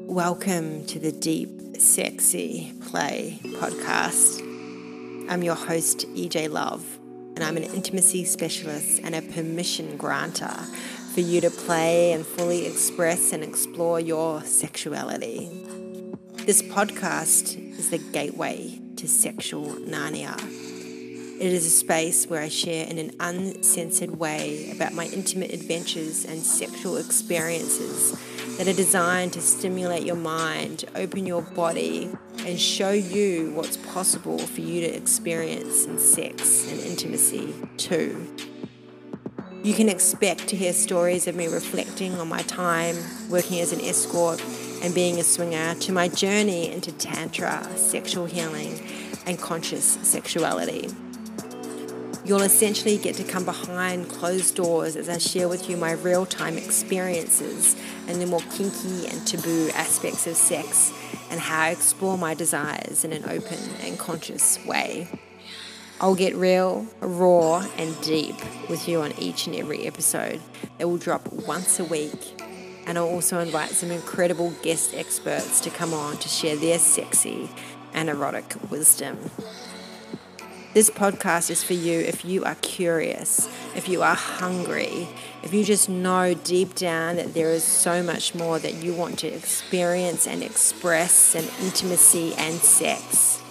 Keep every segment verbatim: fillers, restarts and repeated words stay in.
Welcome to the Deep Sexy Play podcast. I'm your host, E J Love, and I'm an intimacy specialist and a permission granter for you to play and fully express and explore your sexuality. This podcast is the gateway to sexual Narnia. It is a space where I share in an uncensored way about my intimate adventures and sexual experiences that are designed to stimulate your mind, open your body, and show you what's possible for you to experience in sex and intimacy too. You can expect to hear stories of me reflecting on my time working as an escort and being a swinger, to my journey into tantra, sexual healing, and conscious sexuality. You'll essentially get to come behind closed doors as I share with you my real-time experiences and the more kinky and taboo aspects of sex and how I explore my desires in an open and conscious way. I'll get real, raw, and deep with you on each and every episode. It will drop once a week, and I'll also invite some incredible guest experts to come on to share their sexy and erotic wisdom. This podcast is for you if you are curious, if you are hungry, if you just know deep down that there is so much more that you want to experience and express in intimacy and sex.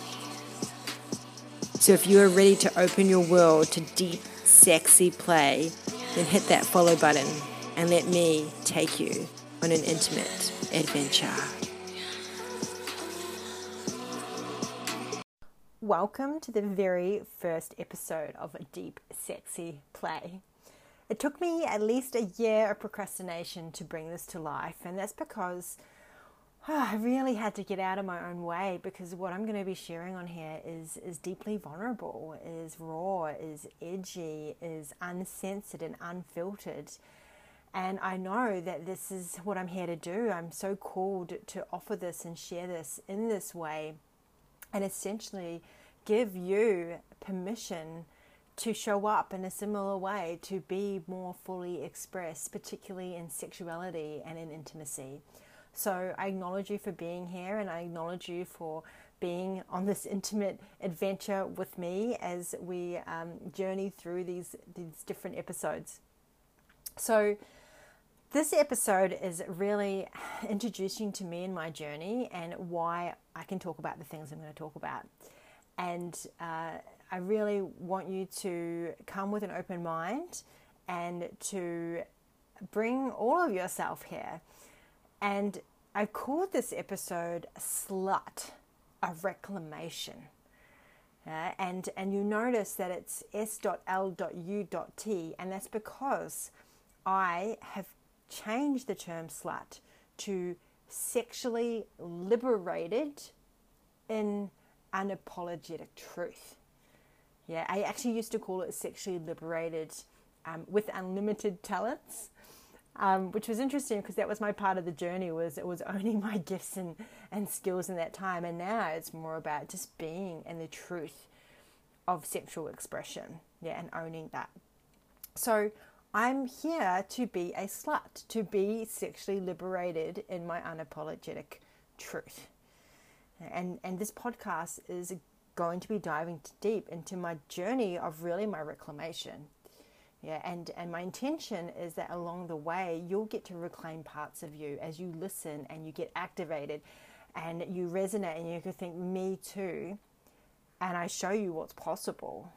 So if you are ready to open your world to deep, sexy play, then hit that follow button and let me take you on an intimate adventure. Welcome to the very first episode of Deep Sexy Play. It took me at least a year of procrastination to bring this to life, and that's because oh, I really had to get out of my own way, because what I'm going to be sharing on here is, is deeply vulnerable, is raw, is edgy, is uncensored and unfiltered. And I know that this is what I'm here to do. I'm so called to offer this and share this in this way, and essentially give you permission to show up in a similar way, to be more fully expressed, particularly in sexuality and in intimacy. So I acknowledge you for being here, and I acknowledge you for being on this intimate adventure with me as we um, journey through these, these different episodes. So this episode is really introducing to me in my journey and why I can talk about the things I'm going to talk about. And uh, I really want you to come with an open mind and to bring all of yourself here. And I called this episode Slut, a Reclamation. Uh, and, and you notice that it's S L U T, and that's because I have changed the term slut to sexually liberated in unapologetic truth. Yeah, I actually used to call it sexually liberated um, with unlimited talents, um, which was interesting because that was my part of the journey, was it was owning my gifts and, and skills in that time. And now it's more about just being in the truth of sexual expression, yeah, and owning that. So I'm here to be a slut, to be sexually liberated in my unapologetic truth. And and this podcast is going to be diving deep into my journey of really my reclamation. Yeah, and, and my intention is that along the way, you'll get to reclaim parts of you as you listen and you get activated and you resonate and you can think, me too. And I show you what's possible.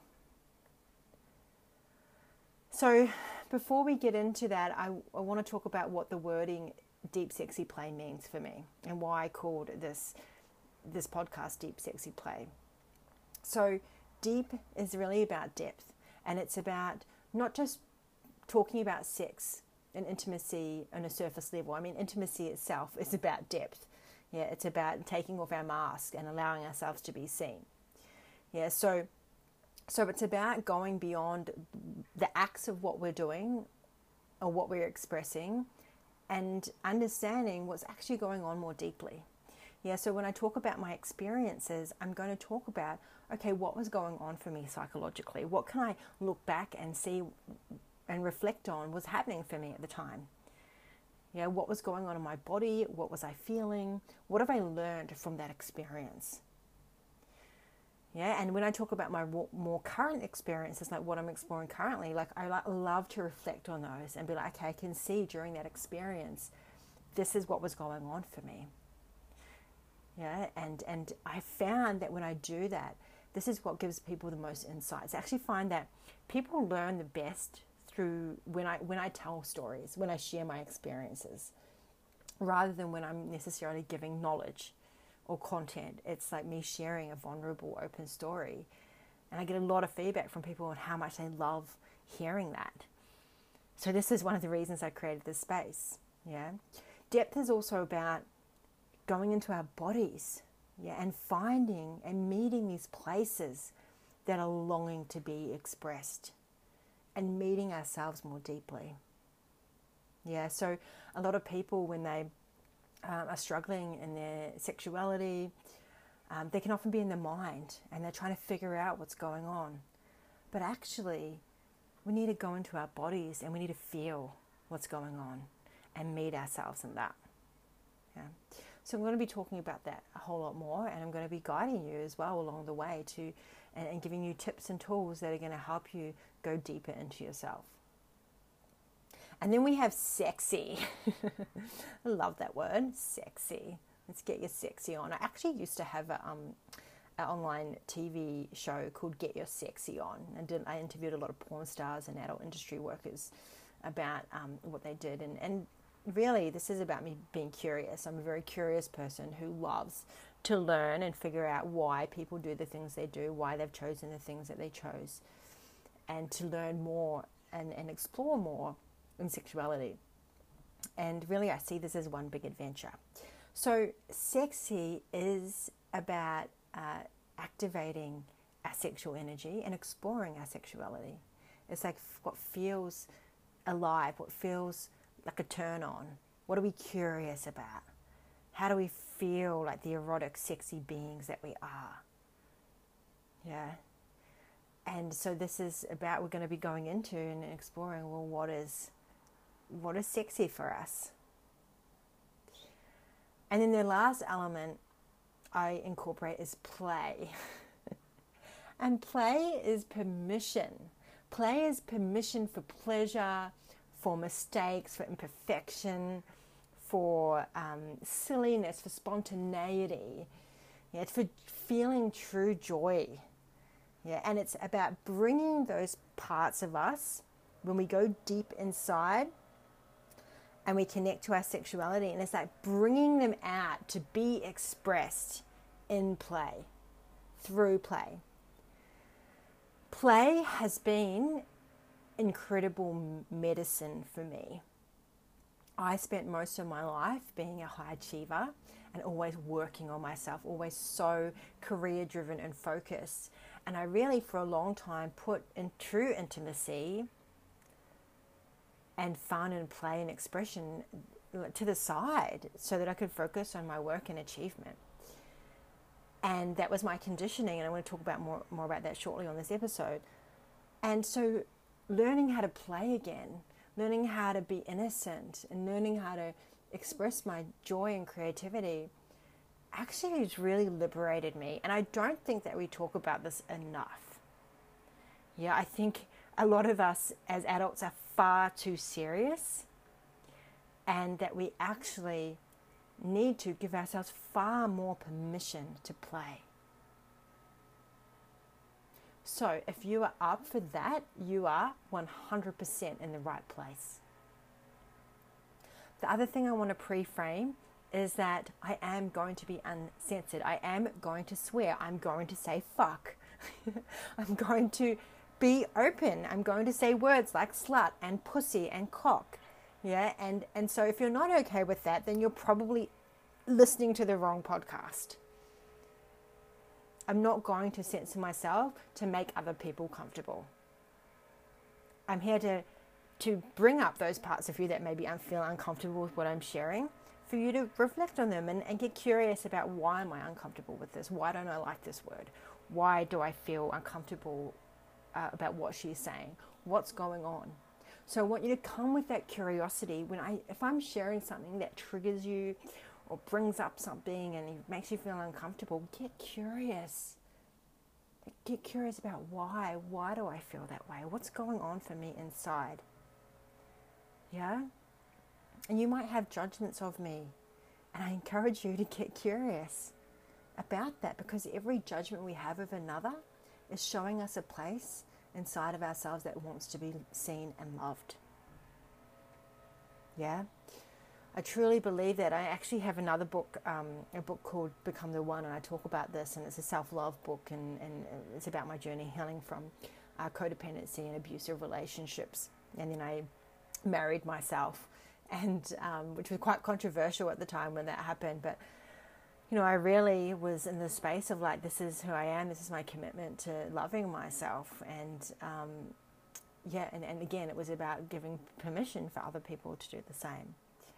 So before we get into that, I, I want to talk about what the wording Deep Sexy Play means for me and why I called this this podcast Deep Sexy Play. So deep is really about depth, and it's about not just talking about sex and intimacy on a surface level. I mean, intimacy itself is about depth. Yeah, it's about taking off our mask and allowing ourselves to be seen. Yeah, so so it's about going beyond the acts of what we're doing or what we're expressing and understanding what's actually going on more deeply. Yeah, so when I talk about my experiences, I'm going to talk about, okay, what was going on for me psychologically? What can I look back and see and reflect on was happening for me at the time? Yeah, what was going on in my body? What was I feeling? What have I learned from that experience? Yeah, and when I talk about my more current experiences, like what I'm exploring currently, like I like, love to reflect on those and be like, okay, I can see during that experience, this is what was going on for me. Yeah, and, and I found that when I do that, this is what gives people the most insights. I actually find that people learn the best through when I when I tell stories, when I share my experiences, rather than when I'm necessarily giving knowledge or content. It's like me sharing a vulnerable, open story. And I get a lot of feedback from people on how much they love hearing that. So this is one of the reasons I created this space. Yeah. Depth is also about going into our bodies, yeah, and finding and meeting these places that are longing to be expressed and meeting ourselves more deeply. Yeah, so a lot of people, when they um, are struggling in their sexuality, um, they can often be in their mind and they're trying to figure out what's going on. But actually, we need to go into our bodies and we need to feel what's going on and meet ourselves in that. Yeah. So I'm going to be talking about that a whole lot more, and I'm going to be guiding you as well along the way to and, and giving you tips and tools that are going to help you go deeper into yourself. And then we have sexy. I love that word, sexy. Let's get your sexy on. I actually used to have a, um, an online T V show called Get Your Sexy On. I, did, I interviewed a lot of porn stars and adult industry workers about um, what they did. And, and really, this is about me being curious. I'm a very curious person who loves to learn and figure out why people do the things they do, why they've chosen the things that they chose, and to learn more and, and explore more in sexuality. And really, I see this as one big adventure. So sexy is about uh, activating our sexual energy and exploring our sexuality. It's like what feels alive, what feels like a turn on. What are we curious about? How do we feel like the erotic, sexy beings that we are? Yeah. And so this is about, we're going to be going into and exploring, well, what is what is sexy for us? And then the last element I incorporate is play. And play is permission. Play is permission for pleasure, for mistakes, for imperfection, for um, silliness, for spontaneity. Yeah, it's for feeling true joy. Yeah, and it's about bringing those parts of us when we go deep inside and we connect to our sexuality, and it's like bringing them out to be expressed in play, through play. Play has been incredible medicine for me. I spent most of my life being a high achiever and always working on myself, always so career driven and focused. And I really, for a long time, put in true intimacy and fun and play and expression to the side so that I could focus on my work and achievement. And that was my conditioning, and I want to talk about more, more about that shortly on this episode. And so learning how to play again, learning how to be innocent, and learning how to express my joy and creativity actually has really liberated me. And I don't think that we talk about this enough. Yeah, I think a lot of us as adults are far too serious, and that we actually need to give ourselves far more permission to play. So if you are up for that, you are one hundred percent in the right place. The other thing I want to pre-frame is that I am going to be uncensored. I am going to swear. I'm going to say fuck. I'm going to be open. I'm going to say words like slut and pussy and cock. Yeah, and, and so if you're not okay with that, then you're probably listening to the wrong podcast. I'm not going to censor myself to make other people comfortable. I'm here to to bring up those parts of you that maybe I feel uncomfortable with what I'm sharing, for you to reflect on them and, and get curious about, why am I uncomfortable with this? Why don't I like this word? Why do I feel uncomfortable uh, about what she's saying? What's going on? So I want you to come with that curiosity. When I, if I'm sharing something that triggers you or brings up something and it makes you feel uncomfortable, get curious. Get curious about why. Why do I feel that way? What's going on for me inside? Yeah? And you might have judgments of me. And I encourage you to get curious about that, because every judgment we have of another is showing us a place inside of ourselves that wants to be seen and loved. Yeah? I truly believe that. I actually have another book, um, a book called Become the One, and I talk about this, and it's a self-love book, and, and it's about my journey healing from uh, codependency and abusive relationships. And then I married myself, and um, which was quite controversial at the time when that happened, but you know, I really was in the space of like, this is who I am, this is my commitment to loving myself, and um, yeah, and, and again, it was about giving permission for other people to do the same.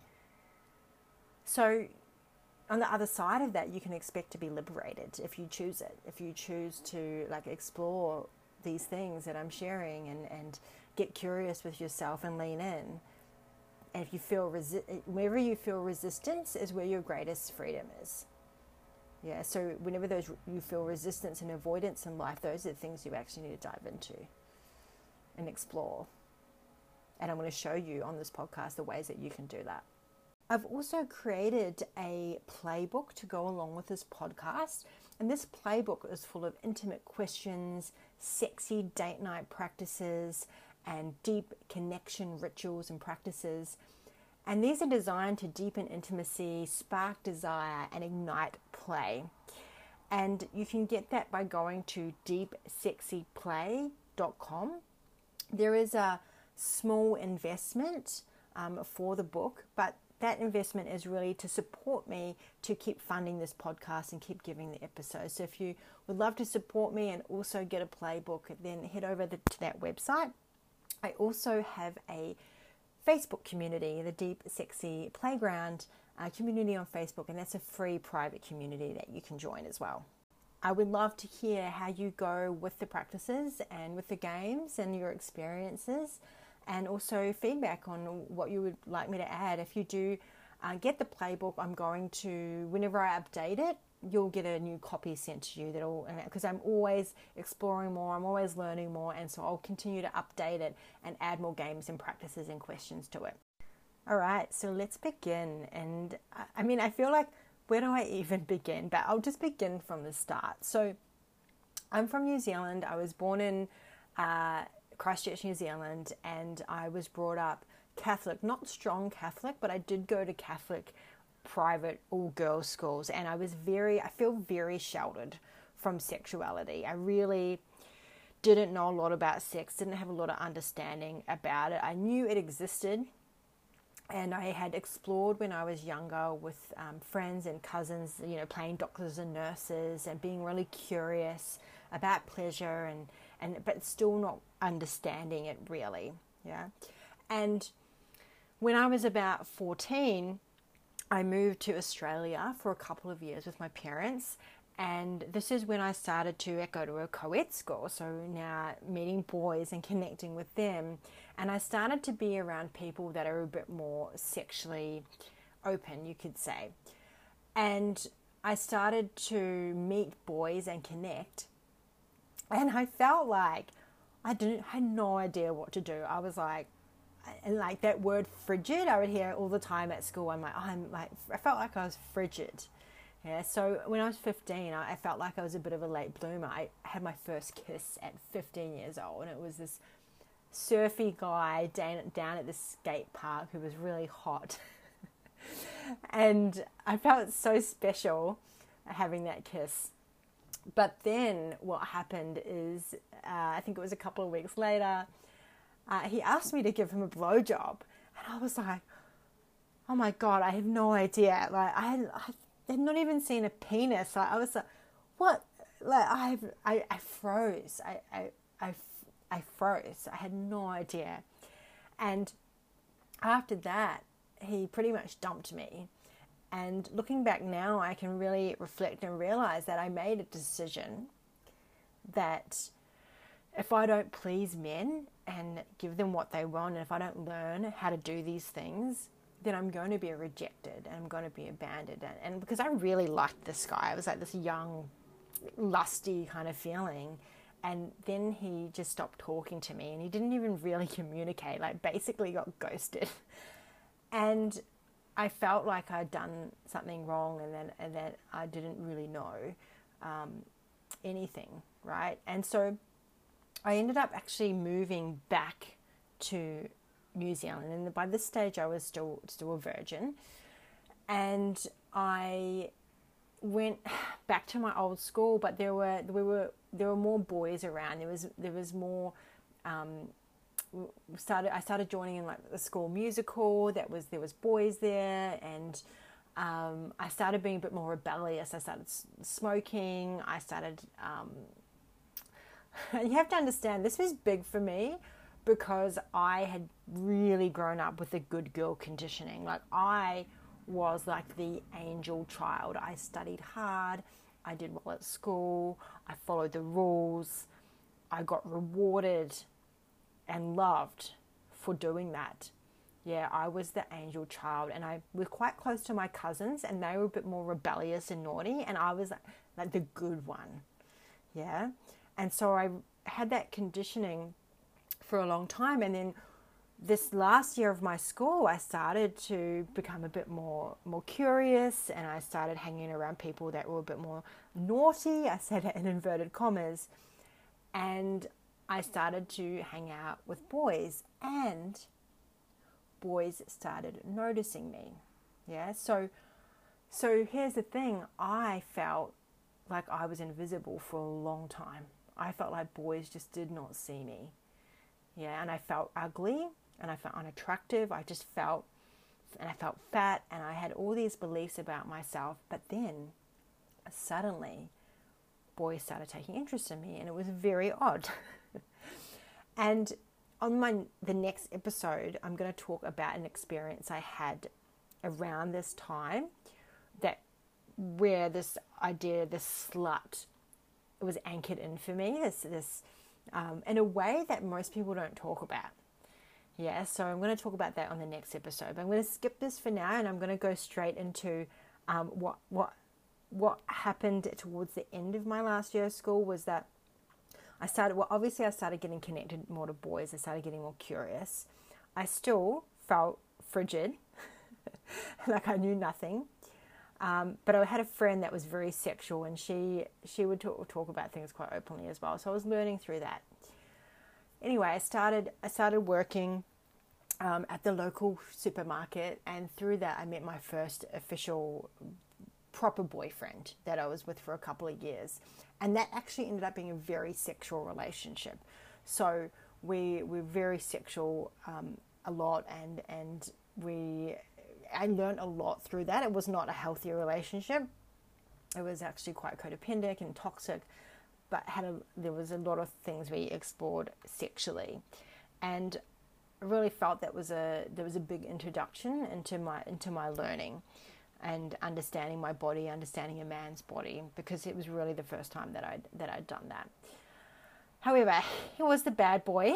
So on the other side of that, you can expect to be liberated if you choose it, if you choose to like explore these things that I'm sharing and, and get curious with yourself and lean in. And if you feel, resi- wherever you feel resistance is where your greatest freedom is. Yeah, so whenever those you feel resistance and avoidance in life, those are the things you actually need to dive into and explore. And I'm going to show you on this podcast the ways that you can do that. I've also created a playbook to go along with this podcast. And this playbook is full of intimate questions, sexy date night practices, and deep connection rituals and practices. And these are designed to deepen intimacy, spark desire, and ignite play. And you can get that by going to deep sexy play dot com. There is a small investment um, for the book, but that investment is really to support me to keep funding this podcast and keep giving the episodes. So if you would love to support me and also get a playbook, then head over the, to that website. I also have a Facebook community, the Deep Sexy Playground uh, community on Facebook, and that's a free private community that you can join as well. I would love to hear how you go with the practices and with the games and your experiences, and also feedback on what you would like me to add. If you do uh, get the playbook, I'm going to, whenever I update it, you'll get a new copy sent to you. That'll, because I'm always exploring more, I'm always learning more, and so I'll continue to update it and add more games and practices and questions to it. All right, so let's begin. And I mean, I feel like, where do I even begin? But I'll just begin from the start. So I'm from New Zealand. I was born in uh, Christchurch, New Zealand, and I was brought up Catholic, not strong Catholic, but I did go to Catholic private all-girls schools, and I was very, I feel very sheltered from sexuality. I really didn't know a lot about sex, didn't have a lot of understanding about it. I knew it existed, and I had explored when I was younger with um, friends and cousins, you know, playing doctors and nurses and being really curious about pleasure, and, and but still not understanding it really, yeah. And when I was about fourteen, I moved to Australia for a couple of years with my parents, and this is when I started to go to a co-ed school, so now meeting boys and connecting with them, and I started to be around people that are a bit more sexually open, you could say, and I started to meet boys and connect, and I felt like I didn't had no idea what to do. I was like, and like that word frigid, I would hear it all the time at school. I'm like, oh, I'm like, I felt like I was frigid. Yeah. So when I was fifteen, I, I felt like I was a bit of a late bloomer. I had my first kiss at fifteen years old, and it was this surfy guy down, down at the skate park who was really hot. And I felt so special having that kiss. But then what happened is, uh, I think it was a couple of weeks later, Uh, he asked me to give him a blowjob, and I was like, "Oh my god, I have no idea!" Like I had, I had not even seen a penis. Like I was like, "What?" Like I, I, I froze. I, I, I, I froze. I had no idea. And after that, he pretty much dumped me. And looking back now, I can really reflect and realize that I made a decision that if I don't please men and give them what they want, and if I don't learn how to do these things, then I'm going to be rejected and I'm going to be abandoned. And, and because I really liked this guy, I was like this young, lusty kind of feeling. And then he just stopped talking to me and he didn't even really communicate, like basically got ghosted. And I felt like I'd done something wrong and then and that I didn't really know um, anything, right? And so I ended up actually moving back to New Zealand, and by this stage I was still still a virgin, and I went back to my old school, but there were we were there were more boys around. There was there was more. Um, started I started joining in like the school musical. That was there was boys there, and um, I started being a bit more rebellious. I started smoking. I started. Um, you have to understand this was big for me because I had really grown up with the good girl conditioning. Like I was like the angel child. I studied hard. I did well at school. I followed the rules. I got rewarded and loved for doing that. Yeah, I was the angel child, and I was quite close to my cousins, and they were a bit more rebellious and naughty, and I was like, like the good one. Yeah, and so I had that conditioning for a long time, and then this last year of my school, I started to become a bit more more curious, and I started hanging around people that were a bit more naughty. I said it in inverted commas, and I started to hang out with boys, and boys started noticing me. Yeah, so so here's the thing. I felt like I was invisible for a long time. I felt like boys just did not see me. Yeah, and I felt ugly, and I felt unattractive. I just felt, and I felt fat, and I had all these beliefs about myself. But then, suddenly, boys started taking interest in me, and it was very odd. And on my the next episode, I'm going to talk about an experience I had around this time, that where this idea, this slut, it was anchored in for me. This this um, in a way that most people don't talk about. Yeah, so I'm going to talk about that on the next episode. But I'm going to skip this for now, and I'm going to go straight into um, what what what happened towards the end of my last year of school. Was that I started, well, obviously I started getting connected more to boys. I started getting more curious. I still felt frigid, like I knew nothing. Um, but I had a friend that was very sexual, and she she would talk, talk about things quite openly as well. So I was learning through that. Anyway, I started I started working um, at the local supermarket, and through that I met my first official proper boyfriend that I was with for a couple of years, and that actually ended up being a very sexual relationship. So we were very sexual um, a lot, and and we I learned a lot through that. It was not a healthy relationship. It was actually quite codependent and toxic, but had a, there was a lot of things we explored sexually, and I really felt that was a there was a big introduction into my into my learning and understanding my body, understanding a man's body, because it was really the first time that I'd that I'd done that. However, he was the bad boy,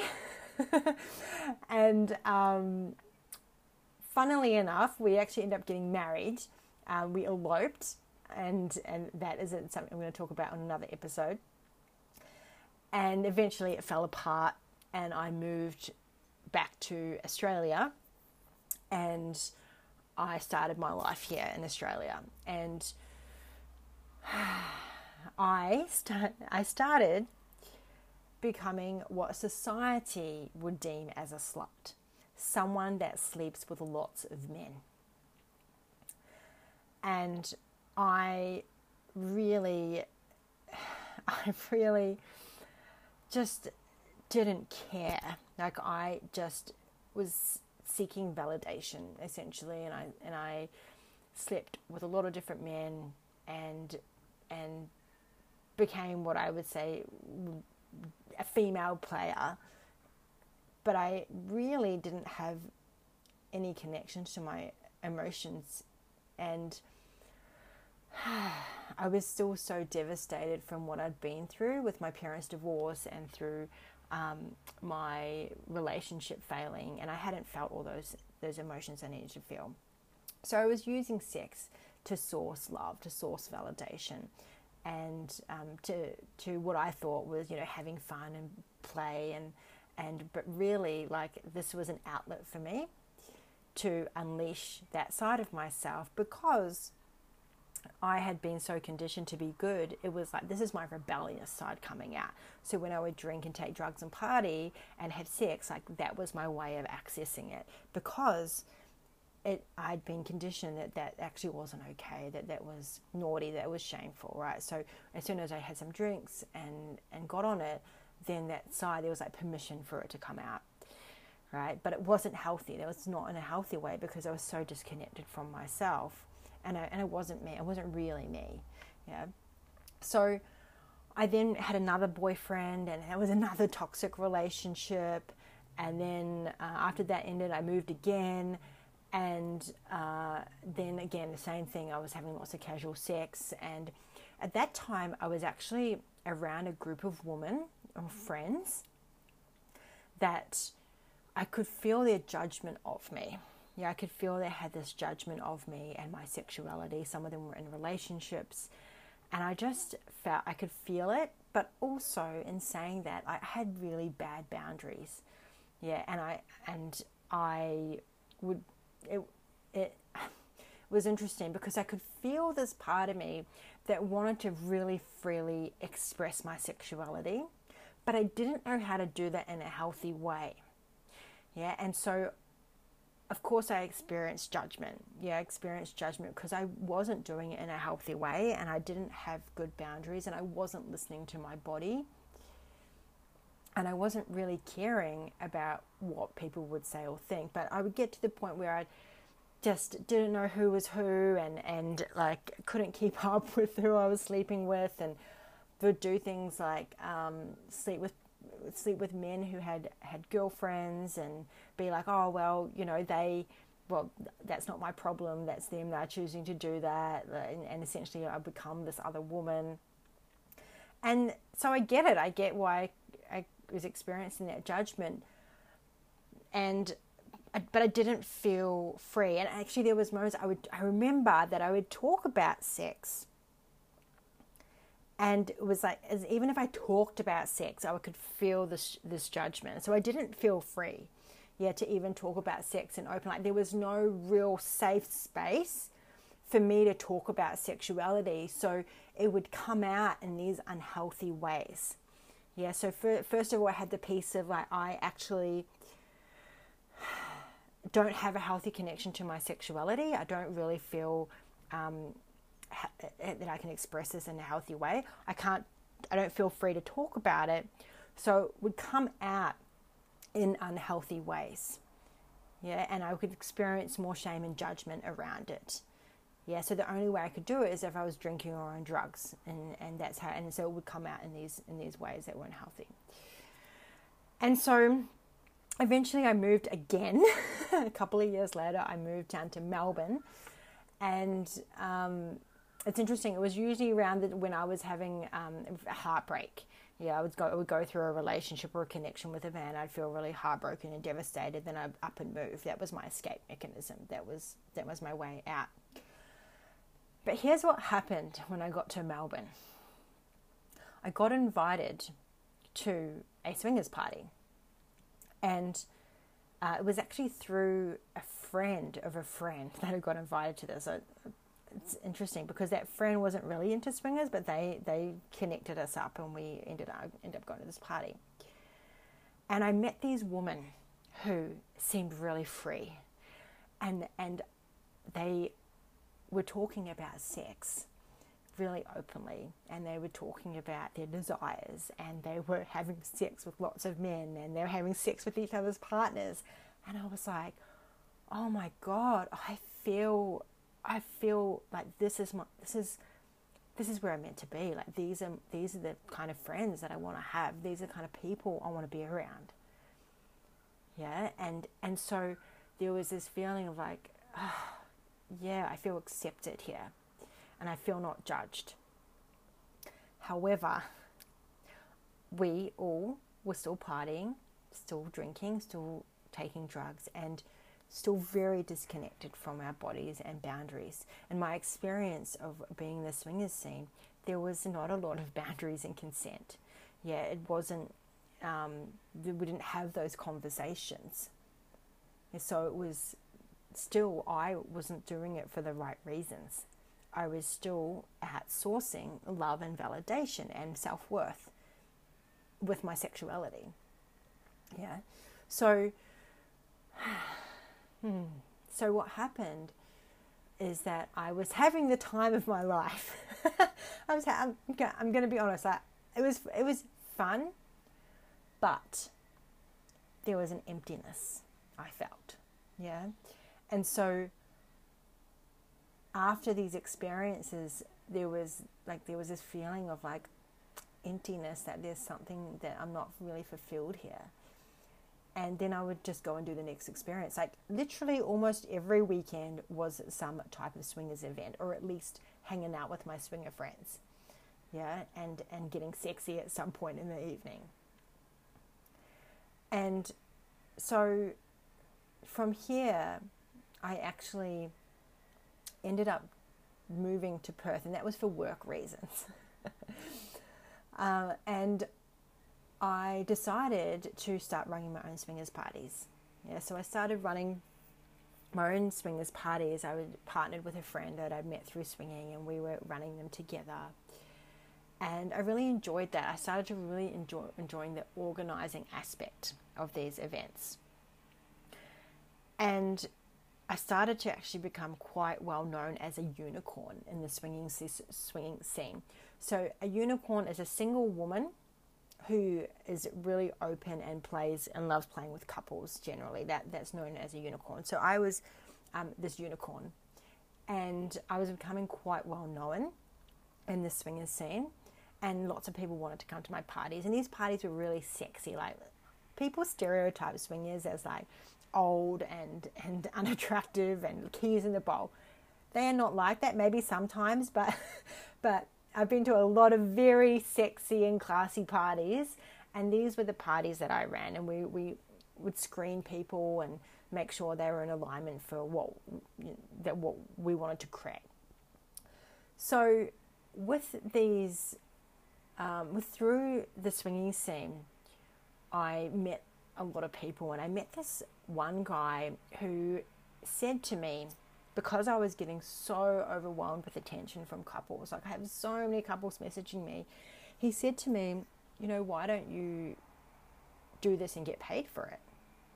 and um, funnily enough, we actually ended up getting married. Uh, we eloped, and and that isn't something I'm going to talk about on another episode. And eventually, it fell apart, and I moved back to Australia, and I started my life here in Australia, and I start, I started becoming what society would deem as a slut, someone that sleeps with lots of men. And I really, I really just didn't care. Like I just was seeking validation essentially, and I and I slept with a lot of different men, and and became what I would say a female player, but I really didn't have any connection to my emotions, and I was still so devastated from what I'd been through with my parents' divorce and through um, my relationship failing, and I hadn't felt all those those emotions I needed to feel. So I was using sex to source love, to source validation, and um, to to what I thought was, you know, having fun and play, and and but really, like, this was an outlet for me to unleash that side of myself, because I had been so conditioned to be good. It was like, this is my rebellious side coming out. So when I would drink and take drugs and party and have sex, like, that was my way of accessing it, because it I'd been conditioned that that actually wasn't okay, that that was naughty, that was shameful, right? So as soon as I had some drinks and and got on it, then that side, there was like permission for it to come out, right? But it wasn't healthy. That was not in a healthy way, because I was so disconnected from myself. And I, and it wasn't me. It wasn't really me. Yeah. So I then had another boyfriend, and it was another toxic relationship. And then uh, after that ended, I moved again. And uh, then again, the same thing. I was having lots of casual sex. And at that time, I was actually around a group of women or friends that I could feel their judgment of me. Yeah, I could feel they had this judgment of me and my sexuality. Some of them were in relationships. And I just felt, I could feel it. But also, in saying that, I had really bad boundaries. Yeah, and I and I would, it, it was interesting, because I could feel this part of me that wanted to really freely express my sexuality. But I didn't know how to do that in a healthy way. Yeah, and so of course I experienced judgment. Yeah, I experienced judgment because I wasn't doing it in a healthy way, and I didn't have good boundaries, and I wasn't listening to my body, and I wasn't really caring about what people would say or think. But I would get to the point where I just didn't know who was who, and, and like couldn't keep up with who I was sleeping with, and would do things like um, sleep with sleep with men who had, had girlfriends, and be like, oh, well, you know, they, well, that's not my problem, that's them, they're choosing to do that, and, and essentially I become this other woman. And so I get it, I get why I was experiencing that judgment, and but I didn't feel free. And actually there was moments I would, I remember that I would talk about sex, and it was like, as even if I talked about sex, I could feel this this judgment. So I didn't feel free, yeah, to even talk about sex and open. Like, there was no real safe space for me to talk about sexuality. So it would come out in these unhealthy ways. Yeah, so for, first of all, I had the piece of like, I actually don't have a healthy connection to my sexuality. I don't really feel um, that I can express this in a healthy way. I can't, I don't feel free to talk about it. So it would come out in unhealthy ways. Yeah, and I could experience more shame and judgment around it. Yeah, so the only way I could do it is if I was drinking or on drugs, and, and that's how, and so it would come out in these in these ways that weren't healthy. And so eventually I moved again. A couple of years later, I moved down to Melbourne, and um, it's interesting. It was usually around the, when I was having um, a heartbreak. Yeah, I would go. I would go through a relationship or a connection with a man. I'd feel really heartbroken and devastated. Then I'd up and move. That was my escape mechanism. That was that was my way out. But here's what happened when I got to Melbourne. I got invited to a swingers party, and uh, it was actually through a friend of a friend that I got invited to this. So it's interesting because that friend wasn't really into swingers, but they, they connected us up, and we ended up ended up going to this party. And I met these women who seemed really free, and and they were talking about sex really openly, and they were talking about their desires, and they were having sex with lots of men, and they were having sex with each other's partners. And I was like, oh my God, I feel I feel like this is my this is this is where I'm meant to be. Like, these are these are the kind of friends that I want to have. These are the kind of people I want to be around. Yeah, and and so there was this feeling of like, oh, yeah, I feel accepted here. and I feel not judged. However, we all were still partying, still drinking, still taking drugs, and still very disconnected from our bodies and boundaries. In my experience of being in the swingers scene, there was not a lot of boundaries and consent. Yeah, it wasn't, um, we didn't have those conversations. And so it was still, I wasn't doing it for the right reasons. I was still outsourcing love and validation and self-worth with my sexuality. Yeah. So, hmm. so what happened is that I was having the time of my life. I was, I'm, I'm going to be honest. I, it was, it was fun, but there was an emptiness I felt. Yeah. And so after these experiences, there was like, there was this feeling of like emptiness, that there's something that I'm not really fulfilled here. And then I would just go and do the next experience. Like literally almost every weekend was some type of swingers event, or at least hanging out with my swinger friends. Yeah, and, and getting sexy at some point in the evening. And so from here, I actually ended up moving to Perth, and that was for work reasons. uh, and I decided to start running my own swingers parties. Yeah, so I started running my own swingers parties. I would partnered with a friend that I'd met through swinging, and we were running them together. And I really enjoyed that. I started to really enjoy enjoying the organizing aspect of these events. And I started to actually become quite well known as a unicorn in the swinging swinging scene. So a unicorn is a single woman who is really open and plays and loves playing with couples generally. That that's known as a unicorn. So I was um, this unicorn, and I was becoming quite well known in the swingers scene, and lots of people wanted to come to my parties, and these parties were really sexy. Like people stereotype swingers as like old and and unattractive and keys in the bowl. They are not like that, maybe sometimes, but but I've been to a lot of very sexy and classy parties, and these were the parties that I ran, and we, we would screen people and make sure they were in alignment for what that what we wanted to create. So with these, um, with through the swinging scene, I met a lot of people, and I met this one guy who said to me, because I was getting so overwhelmed with attention from couples, like I have so many couples messaging me, he said to me, you know, why don't you do this and get paid for it?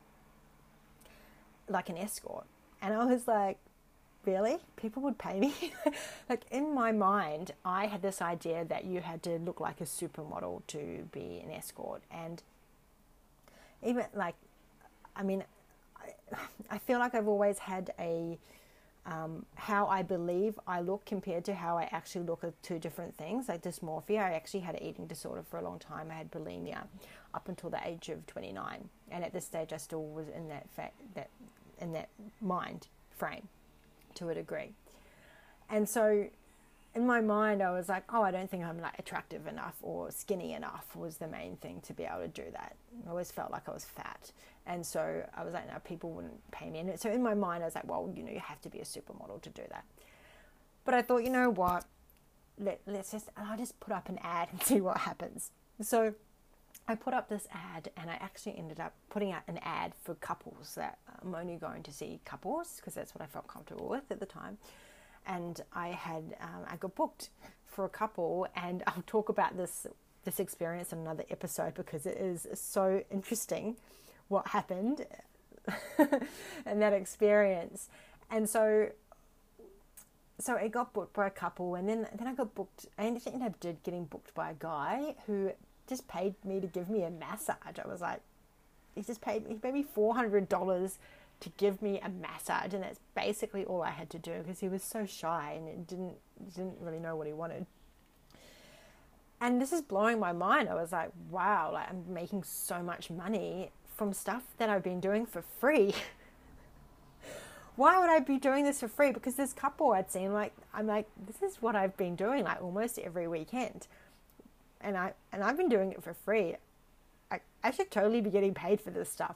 Like an escort. And I was like, really? People would pay me? Like in my mind, I had this idea that you had to look like a supermodel to be an escort. And even like, I mean, I, I feel like I've always had a, um, how I believe I look compared to how I actually look are two different things. Like dysmorphia, I actually had an eating disorder for a long time. I had bulimia up until the age of twenty-nine. And at this stage, I still was in that fa- that in that mind frame to a degree. And so in my mind, I was like, oh, I don't think I'm like attractive enough or skinny enough was the main thing to be able to do that. I always felt like I was fat. And so I was like, no, people wouldn't pay me. And so in my mind, I was like, well, you know, you have to be a supermodel to do that. But I thought, you know what, Let, let's just, I'll just put up an ad and see what happens. So I put up this ad, and I actually ended up putting out an ad for couples that I'm only going to see couples because that's what I felt comfortable with at the time. And I had, um, I got booked for a couple, and I'll talk about this, this experience in another episode because it is so interesting what happened in that experience. And so, so I got booked by a couple, and then, then I got booked, I ended up did getting booked by a guy who just paid me to give me a massage. I was like, he just paid me, he paid me four hundred dollars to give me a massage, and that's basically all I had to do because he was so shy and it didn't didn't really know what he wanted. And this is blowing my mind. I was like, wow, like I'm making so much money from stuff that I've been doing for free. why would I be doing this for free? Because this couple I'd seen, like, I'm like, this is what I've been doing like almost every weekend. And, I, and I've been doing it for free. I, I should totally be getting paid for this stuff.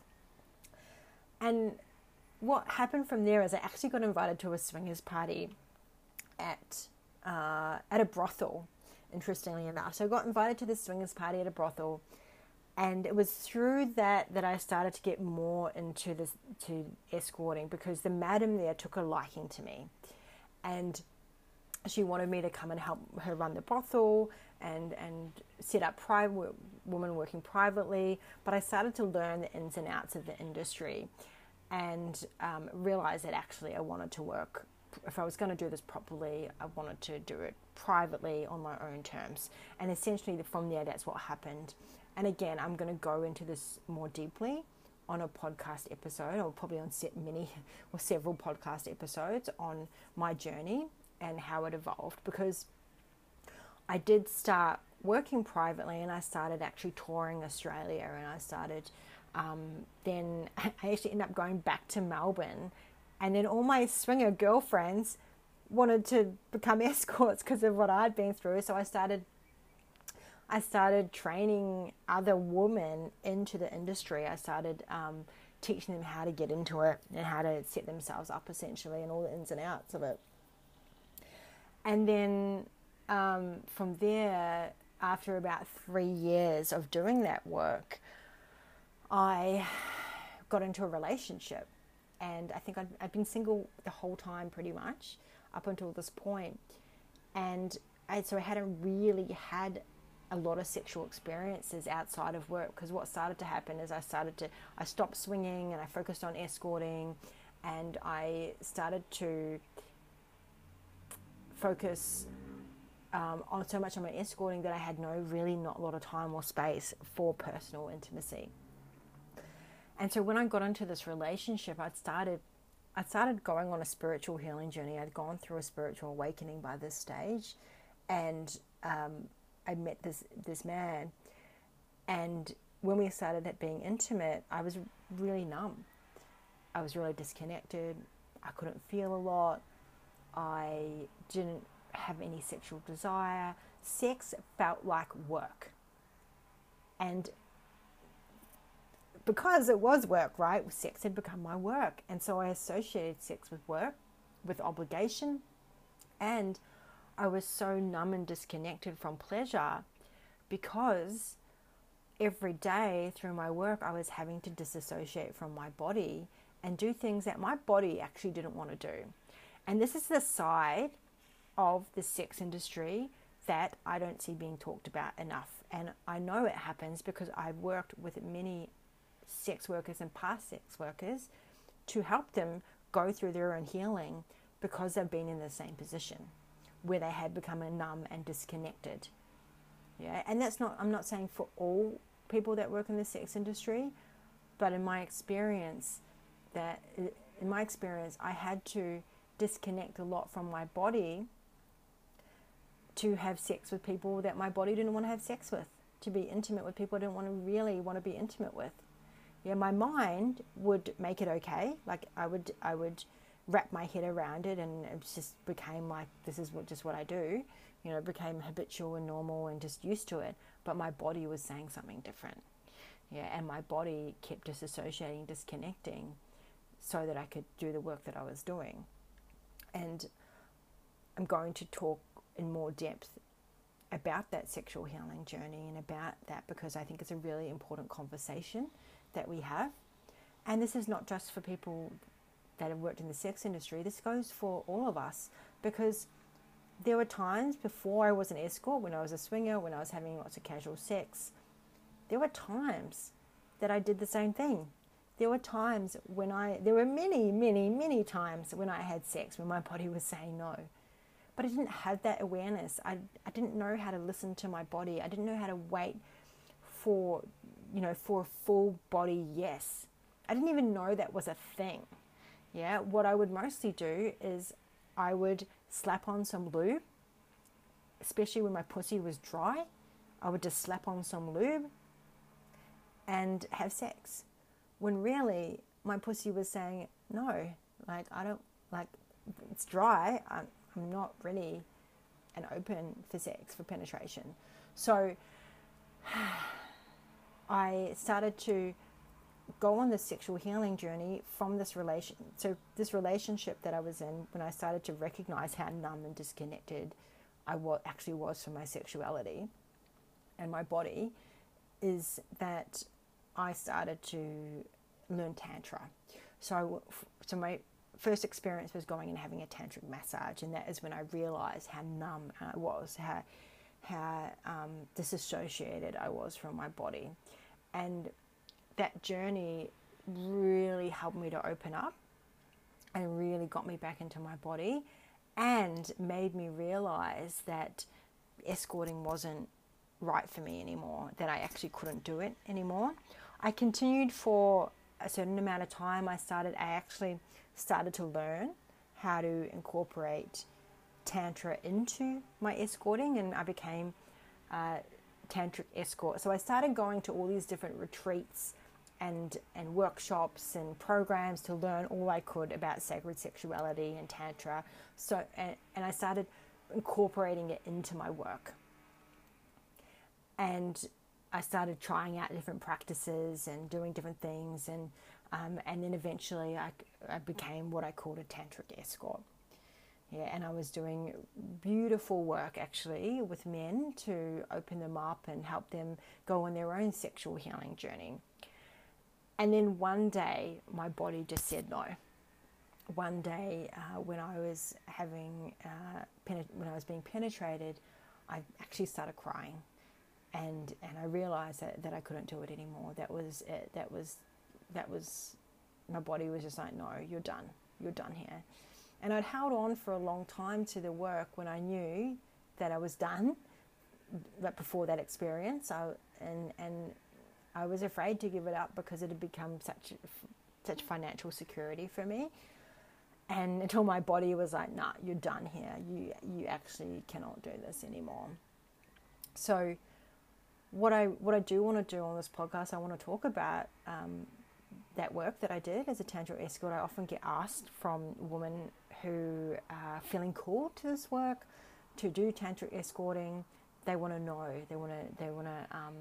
And what happened from there is I actually got invited to a swingers party at uh, at a brothel, interestingly enough. So I got invited to this swingers party at a brothel, and it was through that that I started to get more into this to escorting, because the madam there took a liking to me, and she wanted me to come and help her run the brothel and and set up private women working privately. But I started to learn the ins and outs of the industry, and um, realized that actually I wanted to work. If I was going to do this properly, I wanted to do it privately on my own terms. And essentially from there, that's what happened. And again, I'm going to go into this more deeply on a podcast episode, or probably on set many or several podcast episodes on my journey and how it evolved, because I did start working privately, and I started actually touring Australia, and I started um, then I actually ended up going back to Melbourne. And then all my swinger girlfriends wanted to become escorts because of what I'd been through. So I started, I started training other women into the industry. I started um, teaching them how to get into it and how to set themselves up, essentially, and all the ins and outs of it. And then um, from there, after about three years of doing that work, I got into a relationship. And I think I'd, I'd been single the whole time pretty much up until this point. And I, so I hadn't really had a lot of sexual experiences outside of work, because what started to happen is I started to, I stopped swinging and I focused on escorting, and I started to focus um, on so much on my escorting that I had no, really not a lot of time or space for personal intimacy. And so when I got into this relationship, I'd started, I started going on a spiritual healing journey. I'd gone through a spiritual awakening by this stage, and um, I met this this man. And when we started at being intimate, I was really numb. I was really disconnected. I couldn't feel a lot. I didn't have any sexual desire. Sex felt like work. And because it was work, right? Sex had become my work. And so I associated sex with work, with obligation. And I was so numb and disconnected from pleasure, because every day through my work, I was having to disassociate from my body and do things that my body actually didn't want to do. And this is the side of the sex industry that I don't see being talked about enough. And I know it happens because I've worked with many sex workers and past sex workers to help them go through their own healing, because they've been in the same position where they had become numb and disconnected. Yeah, and that's not, I'm not saying for all people that work in the sex industry, but in my experience, that in my experience, I had to disconnect a lot from my body to have sex with people that my body didn't want to have sex with, to be intimate with people I didn't want to really want to be intimate with. Yeah, my mind would make it okay. Like I would, I would wrap my head around it, and it just became like, this is what, just what I do. You know, it became habitual and normal and just used to it. But my body was saying something different. Yeah, and my body kept disassociating, disconnecting, so that I could do the work that I was doing. And I'm going to talk in more depth about that sexual healing journey and about that, because I think it's a really important conversation that we have. And this is not just for people that have worked in the sex industry. This goes for all of us, because there were times before I was an escort, when I was a swinger, when I was having lots of casual sex, there were times that I did the same thing. There were times when I, there were many, many, many times when I had sex when my body was saying no. But I didn't have that awareness. I, I didn't know how to listen to my body. I didn't know how to wait for, you know, for a full body yes. I didn't even know that was a thing. Yeah, what I would mostly do is I would slap on some lube, especially when my pussy was dry. I would just slap on some lube and have sex. When really my pussy was saying no, Like, I don't, like, it's dry. I'm, I'm not ready and open for sex, for penetration. So I started to go on this sexual healing journey from this relation. So this relationship that I was in, when I started to recognize how numb and disconnected I wa- actually was from my sexuality and my body, is that I started to learn Tantra. So, so my first experience was going and having a tantric massage, and that is when I realized how numb I was, how how um, disassociated I was from my body. And that journey really helped me to open up and really got me back into my body and made me realize that escorting wasn't right for me anymore, that I actually couldn't do it anymore. I continued for a certain amount of time. I started, I actually started to learn how to incorporate Tantra into my escorting, and I became a tantric escort. So I started going to all these different retreats and and workshops and programs to learn all I could about sacred sexuality and Tantra. So and, and I started incorporating it into my work. And I started trying out different practices and doing different things, and um, and then eventually I, I became what I called a tantric escort. Yeah, and I was doing beautiful work actually with men to open them up and help them go on their own sexual healing journey. And then one day my body just said no. One day uh, when I was having uh, penet- when I was being penetrated, I actually started crying, and and I realized that, that I couldn't do it anymore. That was it. That was that was my body was just like, no, you're done. You're done here. And I'd held on for a long time to the work when I knew that I was done. But before that experience, I and and I was afraid to give it up because it had become such such financial security for me. And until my body was like, nah, you're done here. You you actually cannot do this anymore. So what I what I do want to do on this podcast, I want to talk about um, that work that I did as a Tantra escort. I often get asked from women who are feeling called to this work to do Tantra escorting. They want to know. They want to. They want to. Um,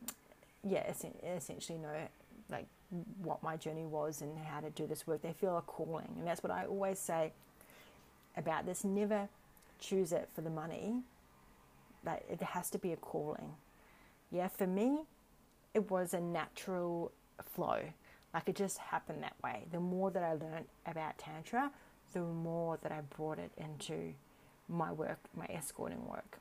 yeah, essentially know like what my journey was and how to do this work. They feel a calling, and that's what I always say about this. Never choose it for the money. Like, it has to be a calling. Yeah, for me, it was a natural flow. Like, it just happened that way. The more that I learned about Tantra, the more that I brought it into my work, my escorting work.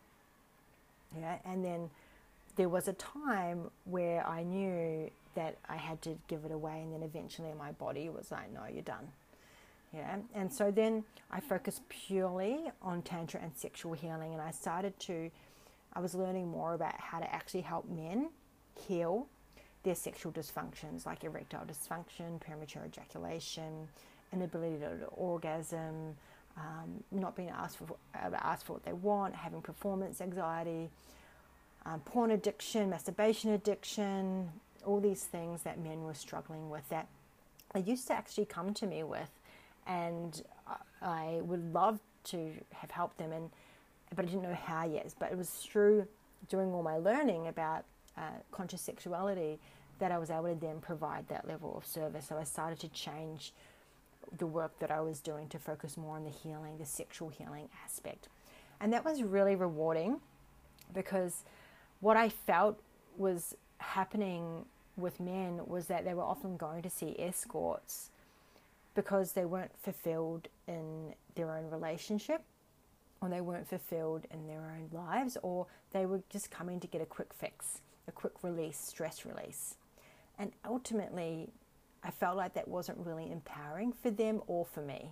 Yeah, and then there was a time where I knew that I had to give it away, and then eventually my body was like, no, you're done. Yeah, and so then I focused purely on Tantra and sexual healing, and I started to, I was learning more about how to actually help men heal their sexual dysfunctions, like erectile dysfunction, premature ejaculation, inability to orgasm, um, not being asked for, uh, asked for what they want, having performance anxiety, um, porn addiction, masturbation addiction, all these things that men were struggling with that they used to actually come to me with, and I would love to have helped them, and but I didn't know how yet. But it was through doing all my learning about uh, conscious sexuality that I was able to then provide that level of service. So I started to change the work that I was doing to focus more on the healing, the sexual healing aspect. And that was really rewarding, because what I felt was happening with men was that they were often going to see escorts because they weren't fulfilled in their own relationship, or they weren't fulfilled in their own lives, or they were just coming to get a quick fix, a quick release, stress release. And ultimately, I felt like that wasn't really empowering for them or for me.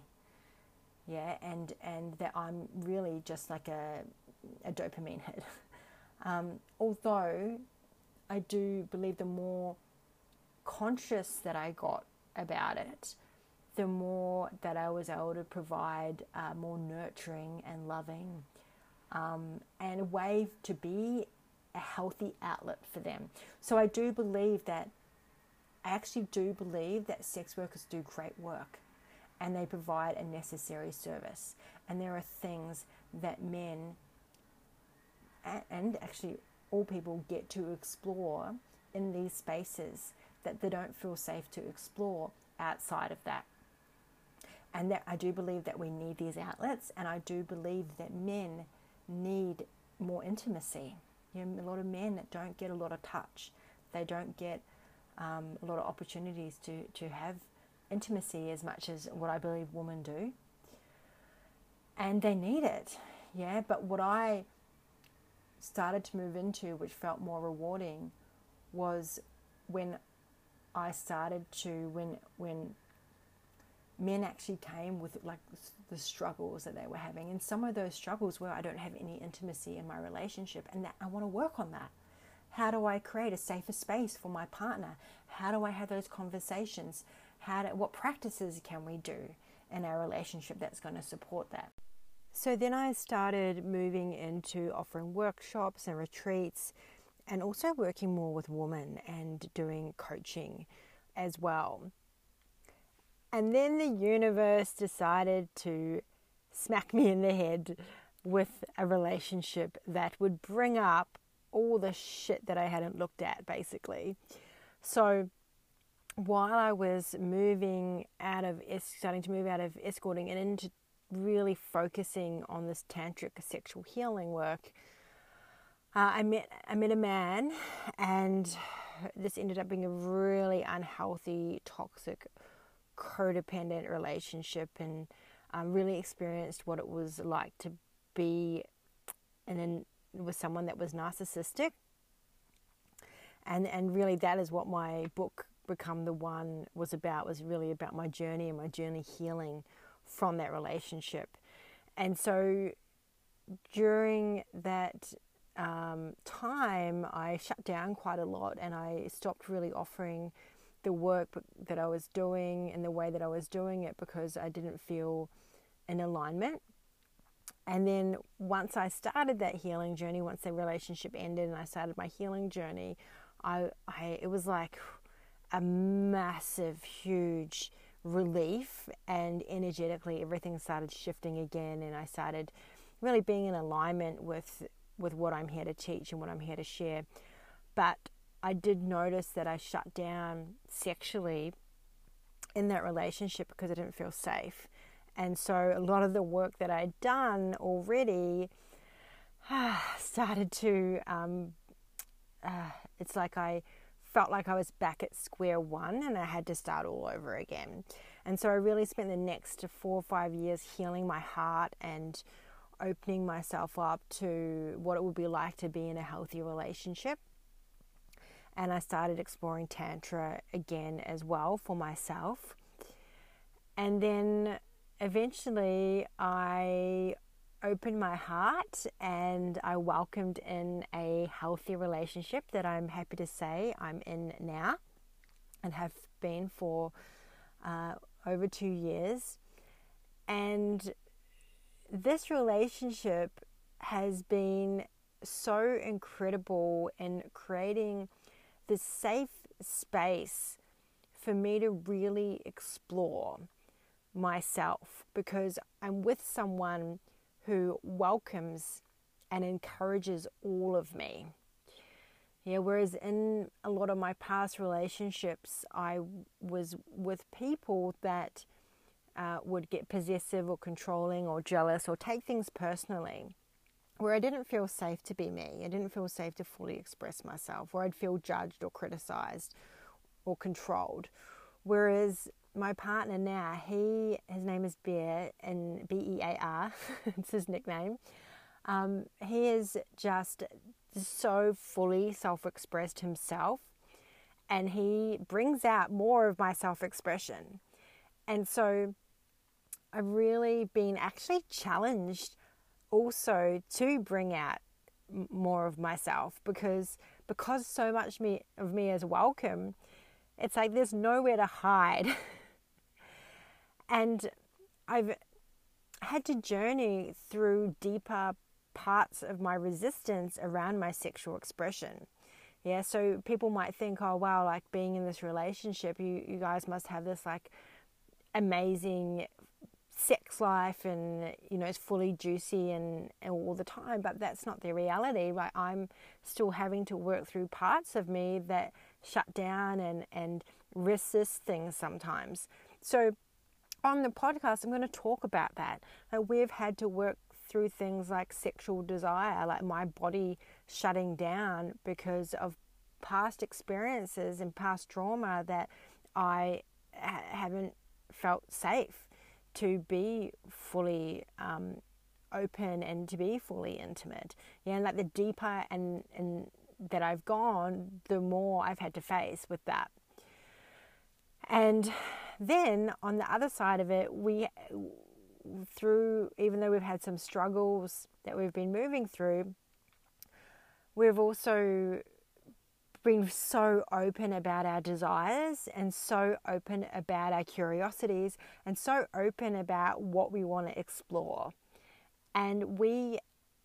Yeah, and, and that I'm really just like a, a dopamine hit. um, although I do believe the more conscious that I got about it, the more that I was able to provide uh, more nurturing and loving um, and a way to be a healthy outlet for them. So I do believe that, I actually do believe that sex workers do great work. and they provide a necessary service. And there are things that men and actually all people get to explore in these spaces that they don't feel safe to explore outside of that. And that I do believe that we need these outlets, and I do believe that men need more intimacy. You know, a lot of men that don't get a lot of touch, they don't get um, a lot of opportunities to, to have intimacy as much as what I believe women do. And they need it, yeah. But what I started to move into, which felt more rewarding, was when I started to, when when men actually came with like the struggles that they were having. And some of those struggles were, I don't have any intimacy in my relationship, and that I want to work on that. How do I create a safer space for my partner? How do I have those conversations? How do, what practices can we do in our relationship that's going to support that? So then I started moving into offering workshops and retreats, and also working more with women and doing coaching as well. And then the universe decided to smack me in the head with a relationship that would bring up all the shit that I hadn't looked at, basically. So while I was moving out of, starting to move out of escorting and into really focusing on this tantric sexual healing work, uh, I met I met a man, and this ended up being a really unhealthy, toxic, codependent relationship, and um, really experienced what it was like to be in an, with someone that was narcissistic. And and really that is what my book Become the One was about, was really about my journey and my journey healing from that relationship. And so during that um, time, I shut down quite a lot, and I stopped really offering the work that I was doing and the way that I was doing it, because I didn't feel in alignment. And then once I started that healing journey, once the relationship ended and I started my healing journey, I, I it was like a massive, huge relief, and energetically everything started shifting again, and I started really being in alignment with with what I'm here to teach and what I'm here to share. But I did notice that I shut down sexually in that relationship because I didn't feel safe. And so a lot of the work that I'd done already started to, um, uh, it's like I felt like I was back at square one and I had to start all over again. And so I really spent the next four or five years healing my heart and opening myself up to what it would be like to be in a healthy relationship. And I started exploring Tantra again as well for myself. And then eventually I opened my heart and I welcomed in a healthy relationship that I'm happy to say I'm in now and have been for uh, over two years. And this relationship has been so incredible in creating this safe space for me to really explore myself, because I'm with someone who welcomes and encourages all of me. Yeah, whereas in a lot of my past relationships, I was with people that uh, would get possessive or controlling or jealous or take things personally, where I didn't feel safe to be me. I didn't feel safe to fully express myself, or I'd feel judged or criticized or controlled. Whereas my partner now, he, his name is Bear, and B E A R, it's his nickname. Um, he is just so fully self-expressed himself, and he brings out more of my self-expression. And so I've really been actually challenged also to bring out more of myself, because because so much me of me is welcome. It's like there's nowhere to hide. And I've had to journey through deeper parts of my resistance around my sexual expression. Yeah, so people might think, oh wow, like being in this relationship, you, you guys must have this like amazing sex life and, you know, it's fully juicy and, and all the time, but that's not the reality, right? I'm still having to work through parts of me that shut down and, and resist things sometimes. So on the podcast, I'm going to talk about that. Like, we've had to work through things like sexual desire, like my body shutting down because of past experiences and past trauma that I ha- haven't felt safe to be fully um, open and to be fully intimate. Yeah, and like the deeper and, and that I've gone, the more I've had to face with that. And then on the other side of it, we, through, even though we've had some struggles that we've been moving through, we've also been so open about our desires and so open about our curiosities and so open about what we want to explore. And we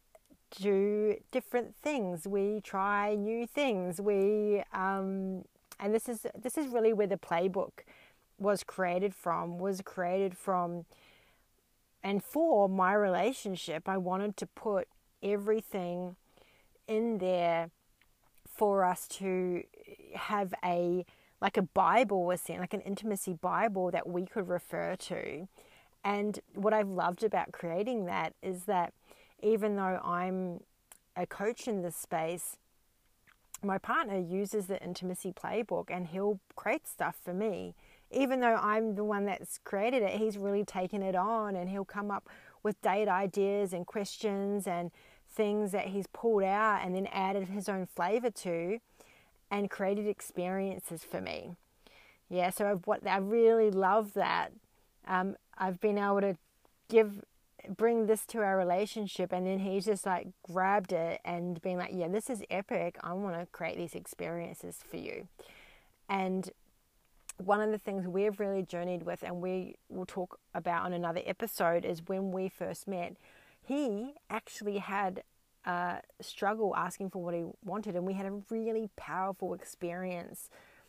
do different things. We try new things. We um, and this is this is really where the playbook was created from. Was created from, and for my relationship, I wanted to put everything in there for us to have a, like a Bible was saying, like an intimacy Bible that we could refer to. And what I've loved about creating that is that even though I'm a coach in this space, my partner uses the intimacy playbook and he'll create stuff for me. Even though I'm the one that's created it, he's really taken it on and he'll come up with date ideas and questions and things that he's pulled out and then added his own flavor to and created experiences for me. Yeah, so I've, what I really love that. Um, I've been able to give, bring this to our relationship, and then he's just like grabbed it and been like, yeah, this is epic. I want to create these experiences for you. And one of the things we've really journeyed with, and we will talk about on another episode, is when we first met, he actually had a struggle asking for what he wanted, and we had a really powerful experience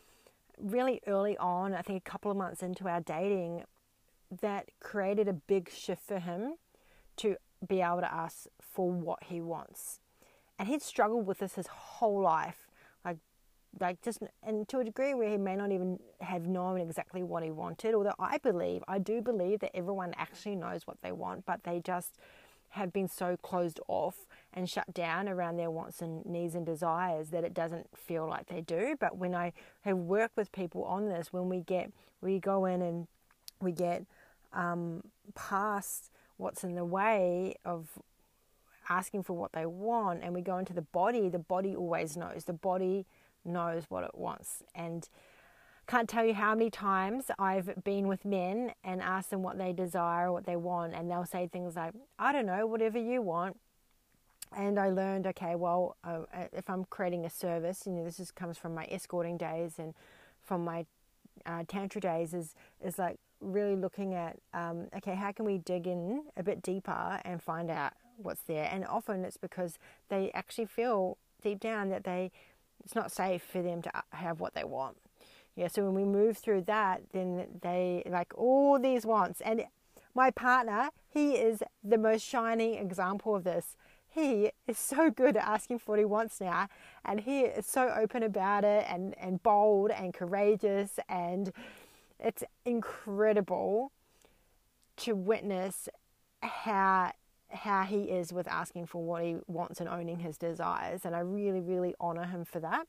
really early on, I think a couple of months into our dating, that created a big shift for him to be able to ask for what he wants. And he'd struggled with this his whole life, like like just, and to a degree where he may not even have known exactly what he wanted, although I believe, I do believe that everyone actually knows what they want, but they just have been so closed off and shut down around their wants and needs and desires that it doesn't feel like they do. But when I have worked with people on this, when we get, we go in and we get um, past what's in the way of asking for what they want, and we go into the body, the body always knows. The body knows what it wants. And can't tell you how many times I've been with men and asked them what they desire, what they want, and they'll say things like, I don't know, whatever you want. And I learned, okay, well, uh, if I'm creating a service, you know, this is, comes from my escorting days and from my uh, tantra days, is is like really looking at, um, okay, how can we dig in a bit deeper and find out what's there? And often it's because they actually feel deep down that they it's not safe for them to have what they want. Yeah, so when we move through that, then they like all these wants. And my partner, he is the most shining example of this. He is so good at asking for what he wants now, and he is so open about it and, and bold and courageous, and it's incredible to witness how how he is with asking for what he wants and owning his desires. And I really, really honor him for that.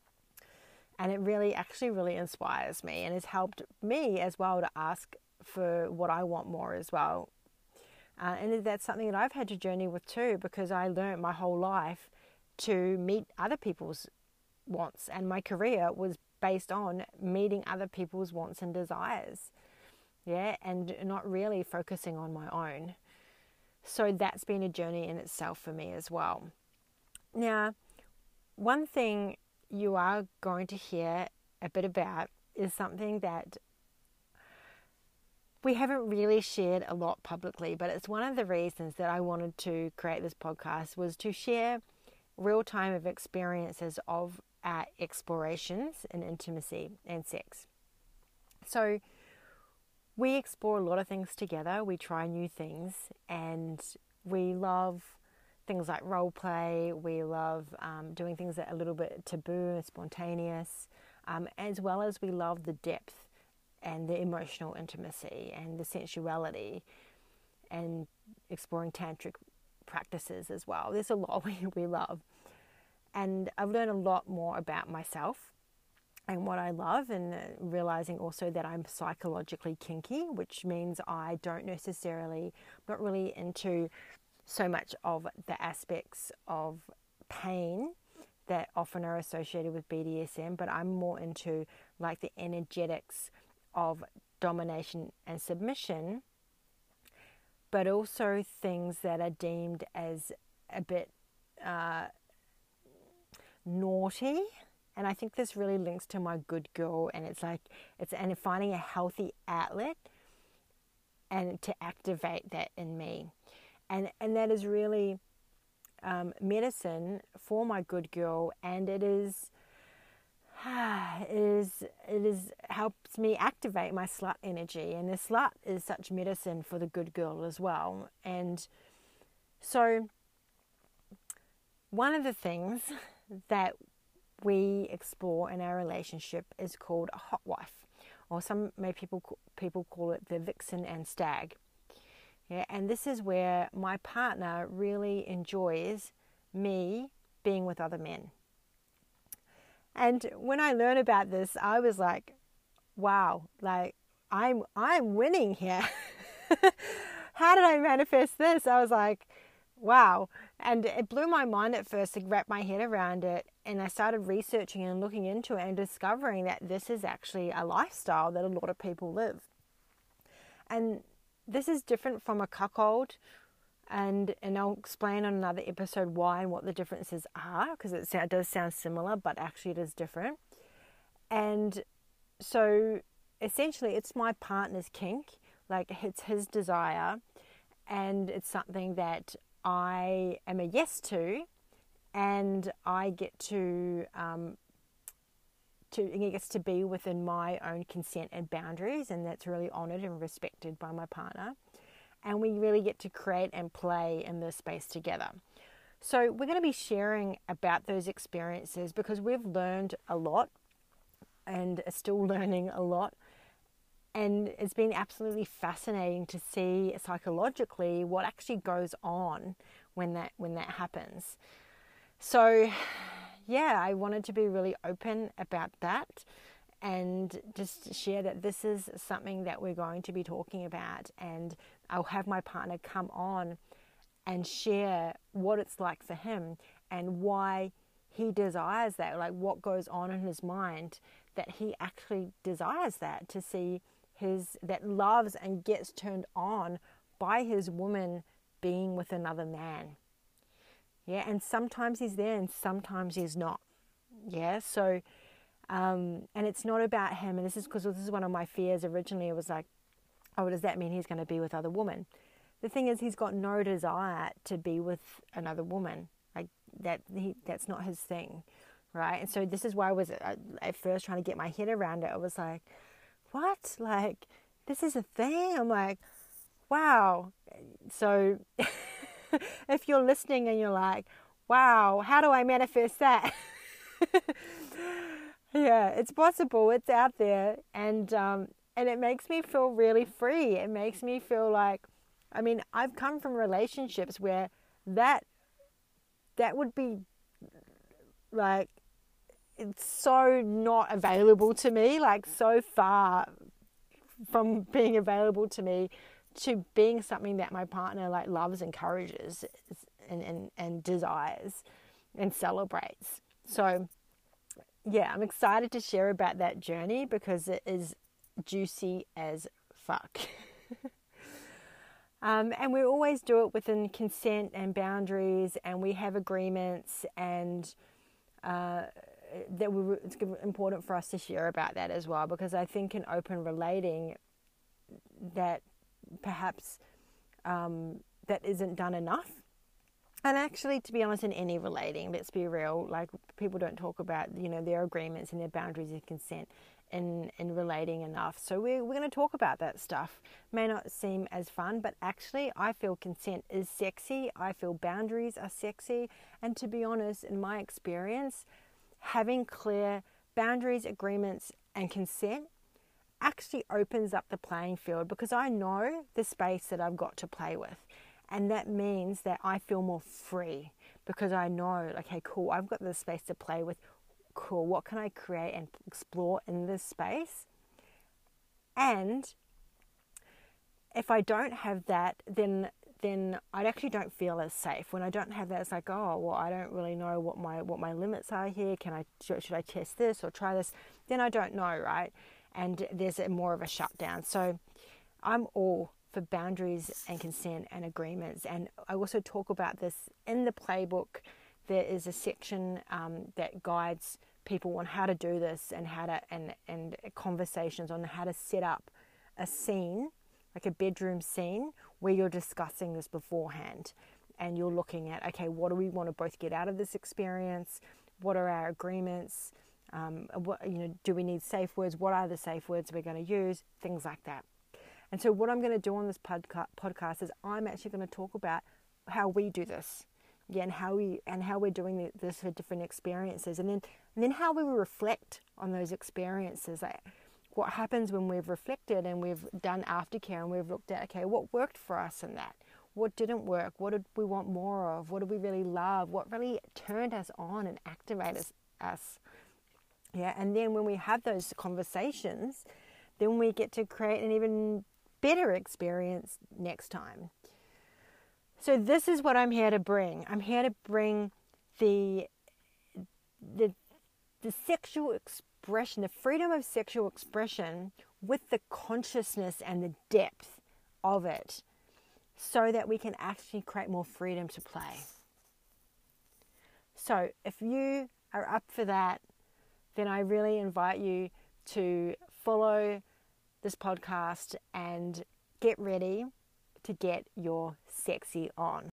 And it really, actually really inspires me and has helped me as well to ask for what I want more as well. Uh, and that's something that I've had to journey with too, because I learned my whole life to meet other people's wants. And my career was based on meeting other people's wants and desires. Yeah, and not really focusing on my own. So that's been a journey in itself for me as well. Now, one thing you are going to hear a bit about is something that we haven't really shared a lot publicly, but it's one of the reasons that I wanted to create this podcast, was to share real time of experiences of our explorations in intimacy and sex. So we explore a lot of things together. We try new things, and we love things like role play. We love um, doing things that are a little bit taboo and spontaneous, um, as well as we love the depth and the emotional intimacy and the sensuality and exploring tantric practices as well. There's a lot we, we love. And I've learned a lot more about myself and what I love, and realizing also that I'm psychologically kinky, which means I don't necessarily, not really into so much of the aspects of pain that often are associated with B D S M, but I'm more into like the energetics of domination and submission, but also things that are deemed as a bit uh, naughty. And I think this really links to my good girl, and it's like it's and finding a healthy outlet and to activate that in me, and and that is really um, medicine for my good girl, and it is it is it is helps me activate my slut energy, and the slut is such medicine for the good girl as well. And so one of the things that we explore in our relationship is called a hot wife, or some may people people call it the vixen and stag. Yeah, and this is where my partner really enjoys me being with other men. And when I learned about this, I was like, wow, like I'm I'm winning here. How did I manifest this? I was like, wow. And it blew my mind at first to wrap my head around it. And I started researching and looking into it and discovering that this is actually a lifestyle that a lot of people live. And this is different from a cuckold. And and I'll explain on another episode why and what the differences are, because it, it does sound similar, but actually it is different. And so essentially it's my partner's kink, like it's his desire, and it's something that I am a yes to, and I get to um, to it gets to be within my own consent and boundaries, and that's really honoured and respected by my partner. And we really get to create and play in this space together. So we're going to be sharing about those experiences because we've learned a lot and are still learning a lot. And it's been absolutely fascinating to see psychologically what actually goes on when that when that happens. So, yeah, I wanted to be really open about that and just share that this is something that we're going to be talking about. And I'll have my partner come on and share what it's like for him and why he desires that, like what goes on in his mind that he actually desires that, to see his that loves and gets turned on by his woman being with another man. Yeah, and sometimes he's there and sometimes he's not. Yeah, so um, and it's not about him, and this is because this is one of my fears originally. It was like, oh, does that mean he's going to be with other women? The thing is, he's got no desire to be with another woman. Like that, he, that's not his thing, right? And so this is why I was uh, at first trying to get my head around it. I was like, what? Like, this is a thing? I'm like, wow. So if you're listening and you're like, wow, how do I manifest that? Yeah, it's possible. It's out there. And, um, and it makes me feel really free. It makes me feel like, I mean, I've come from relationships where that, that would be like, it's so not available to me, like so far from being available to me to being something that my partner like loves, encourages and, and, and desires and celebrates. So yeah, I'm excited to share about that journey because it is juicy as fuck. um, and we always do it within consent and boundaries, and we have agreements, and uh, that we, it's important for us to share about that as well, because I think in open relating that perhaps um, that isn't done enough. And actually, to be honest, in any relating, let's be real, like people don't talk about, you know, their agreements and their boundaries of consent in, in relating enough. So we're, we're going to talk about that stuff. May not seem as fun, but actually I feel consent is sexy. I feel boundaries are sexy. And to be honest, in my experience, having clear boundaries, agreements, and consent actually opens up the playing field, because I know the space that I've got to play with. And that means that I feel more free, because I know, okay, cool, I've got this space to play with. Cool, what can I create and explore in this space? And if I don't have that, then then I actually don't feel as safe. When I don't have that, it's like, oh, well, I don't really know what my what my limits are here. Can I should I test this or try this? Then I don't know, right? And there's a more of a shutdown. So I'm all for boundaries and consent and agreements. And I also talk about this in the playbook. There is a section um, that guides people on how to do this, and how to and and conversations on how to set up a scene, like a bedroom scene, where you're discussing this beforehand, and you're looking at, okay, what do we want to both get out of this experience? What are our agreements? Um, what, you know, do we need safe words? What are the safe words we're going to use? Things like that. And so what I'm going to do on this podca- podcast is I'm actually going to talk about how we do this. Yeah, and how we and how we're doing this for different experiences, and then and then how we reflect on those experiences. Like, what happens when we've reflected and we've done aftercare and we've looked at, okay, what worked for us in that? What didn't work? What did we want more of? What did we really love? What really turned us on and activated us? Yeah, and then when we have those conversations, then we get to create an even better experience next time. So this is what I'm here to bring. I'm here to bring the, the, the sexual expression, the freedom of sexual expression with the consciousness and the depth of it, so that we can actually create more freedom to play. So if you are up for that, then I really invite you to follow this podcast and get ready to get your sexy on.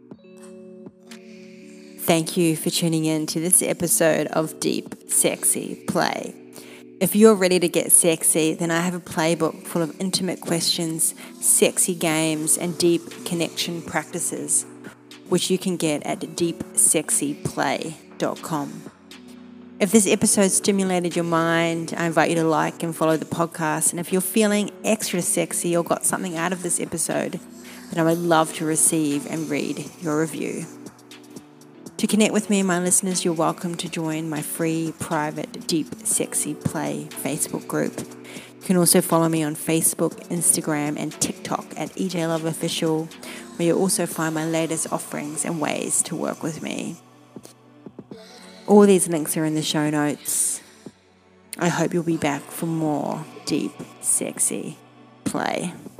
Thank you for tuning in to this episode of Deep Sexy Play. If you're ready to get sexy, then I have a playbook full of intimate questions, sexy games, and deep connection practices, which you can get at deep sexy play dot com. If this episode stimulated your mind, I invite you to like and follow the podcast. And if you're feeling extra sexy or got something out of this episode, then I would love to receive and read your review. To connect with me and my listeners, you're welcome to join my free, private, Deep Sexy Play Facebook group. You can also follow me on Facebook, Instagram, and TikTok at E J Love Official, where you'll also find my latest offerings and ways to work with me. All these links are in the show notes. I hope you'll be back for more Deep Sexy Play.